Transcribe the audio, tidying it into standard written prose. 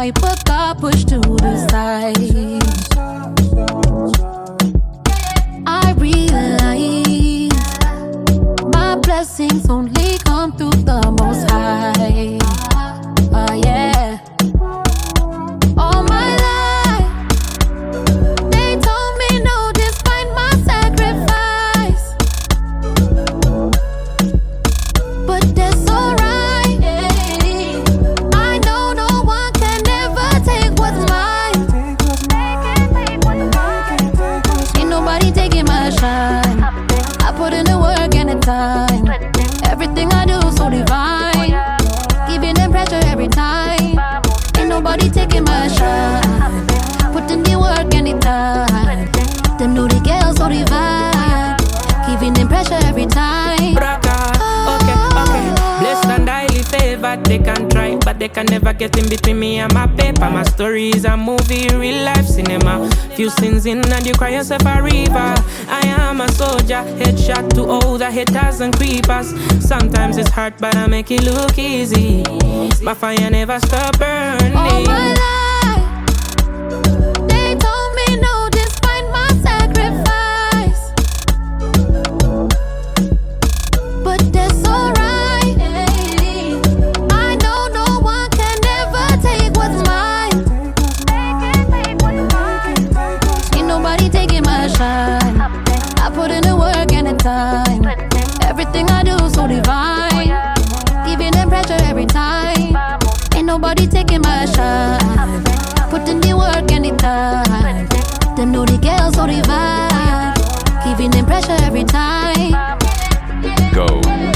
right, but got pushed to the side. I realize my blessings only come through the Most High. Yeah. All my life, they told me no despite my sacrifice. But that's alright. I know no one can ever take what's mine. Ain't nobody taking my shine. I put in the work and the time. Everything I do so divine. Giving them pressure every time. Ain't nobody taking my shine. Put in the work and the time. Them know the girls so divine. Giving them pressure every time. Braka, okay. Blessed and highly favored, they can try, but they can never get in between me and my paper. My story is a movie, real life cinema. Few sins in and you cry yourself a river. I am a soldier, headshot to all the haters and creepers. Sometimes it's hard, but I make it look easy. My fire never stop burning. All my life, they told me no despite my sacrifice. But that's alright. I know no one can ever take what's mine. Ain't nobody taking my shine. I put in the work and the time. Everything I do so divine. Giving them pressure every time. Ain't nobody taking my shine. Put in the work and the time. Them know the girls so divine. Giving them pressure every time. Go.